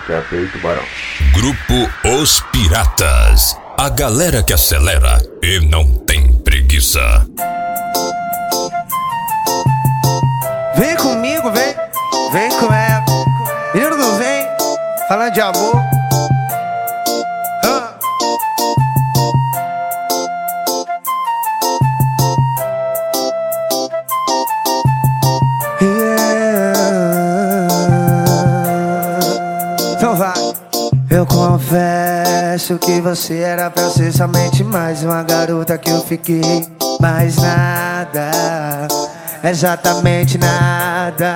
que é feito, barão. Grupo Os Piratas. A galera que acelera e não tem preguiça. Vem comigo, vem com ela. Menino não vem, falando de amor. Então vai. Eu confesso que você era pra ser somente mais uma garota que eu fiquei. Mais nada, exatamente nada.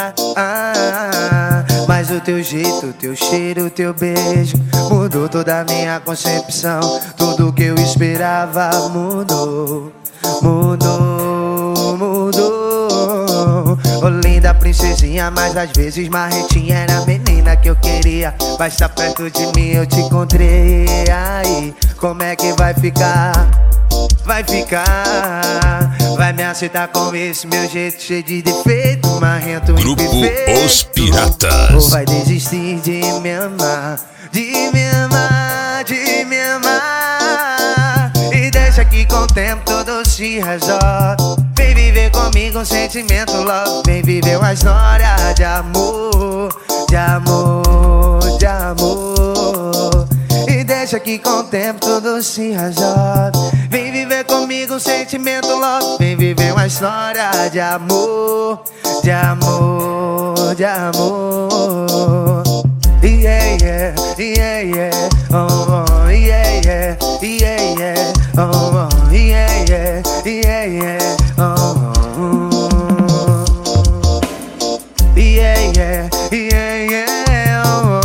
Mas o teu jeito, o teu cheiro, o teu beijo mudou toda a minha concepção. Tudo que eu esperava mudou, mudou, mudou. Ô linda princesinha, mas às vezes marretinha. Era a menina que eu queria, mas tá perto de mim eu te encontrei. Aí, como é que vai ficar? Vai ficar, vai me aceitar com esse meu jeito cheio de defeito, marrento e Grupo perfeito. Os Piratas. Ou vai desistir de me amar, de me amar, de me amar. E deixa que com o tempo tudo se resolve. Vem viver comigo um sentimento love. Vem viver uma história de amor, de amor, de amor. E deixa que com o tempo tudo se resolve. Vem viver comigo um sentimento love. Vem viver uma história de amor, de amor, de amor. Yeah, yeah, yeah, yeah. Oh, oh, yeah, yeah, yeah, yeah. Oh, oh, yeah, yeah, yeah, yeah. Oh, oh. Yeah, yeah, yeah, yeah. Oh,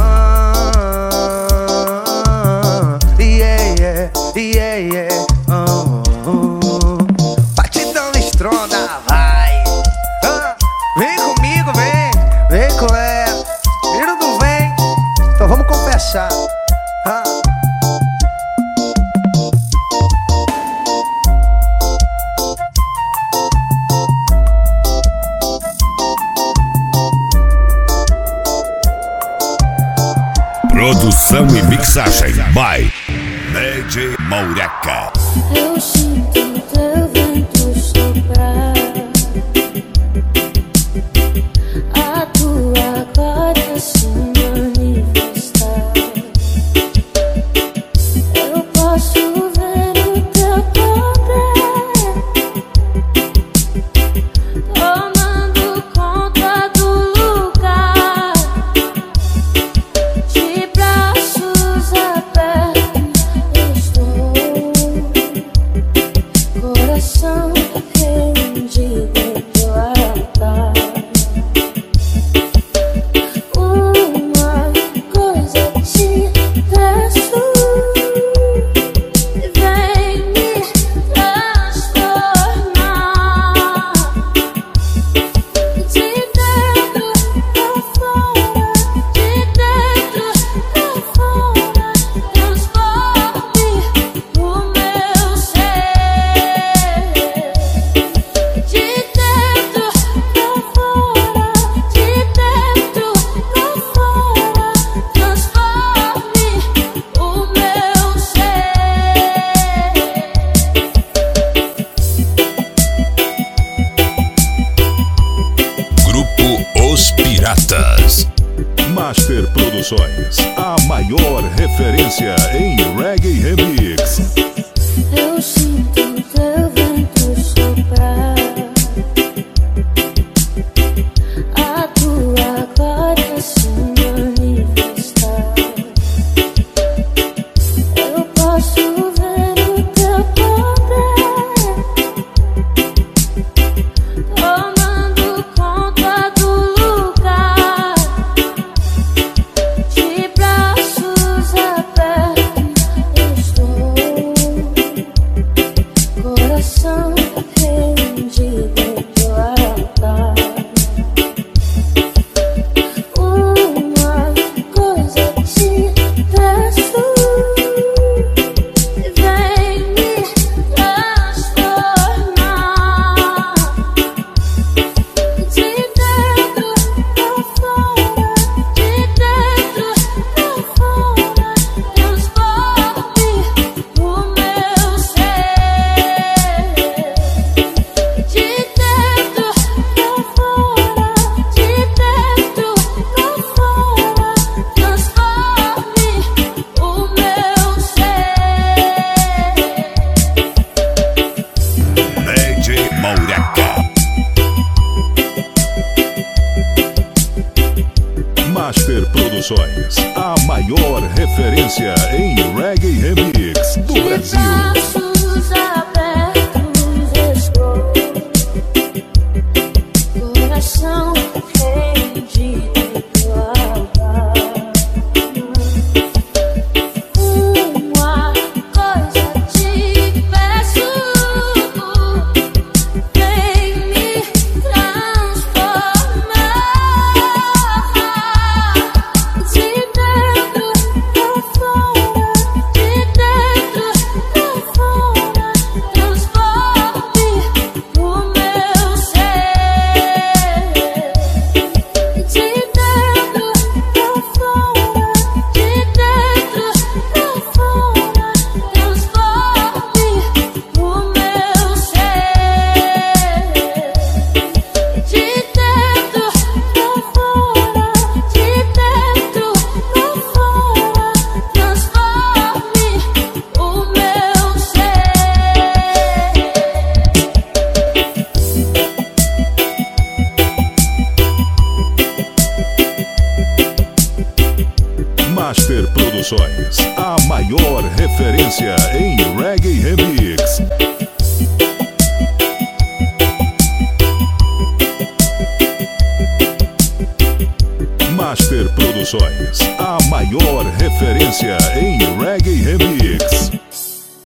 oh. Yeah, yeah, yeah, yeah. Oh, oh. Batidão estrona, vai. Vem comigo, vem com ela. Ele não vem, então vamos confessar. Produção e mixagem by DJ Maureca. Eu sinto teu vento soprar, a tua glória se manifestar. Eu posso ver o teu poder tomando conta do lugar. De braços abertos estou, coração rendido teu altar. Uma coisa te peço, vem me transformar. De dentro pra fora, de dentro pra fora, transforme o meu ser. De dentro pra fora, de dentro pra fora, transforme o meu ser. Grupo Os Piratas. Master Produções, a maior referência em reggae remix. Eu sinto teu vento soprar, a tua glória se manifestar. Eu posso ver o teu poder tomando conta do lugar. De braços abertos estou, coração rendido teu altar. Uma coisa te peço, vem me transformar. De dentro pra fora, de dentro Produções, a maior referência em reggae remix do Brasil. Braços abertos estou, coração rendido ao Pai. Uma coisa te peço, vem me transformar de dentro pra fora, de dentro pra fora, transforme o meu ser. De dentro pra fora, de dentro pra fora, transforme o meu ser. De dentro pra fora, de dentro pra fora, transforme o meu Master Produções, a maior referência em reggae remix. Master Produções, a maior referência em reggae remix.